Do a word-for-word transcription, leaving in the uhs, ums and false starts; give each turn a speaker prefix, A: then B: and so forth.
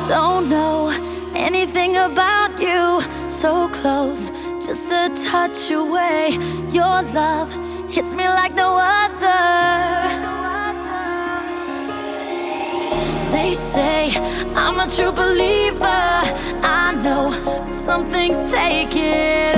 A: Don't know anything about you, so close, just a touch away. Your love hits me like no other. They say I'm a true believer. I know, but some things take it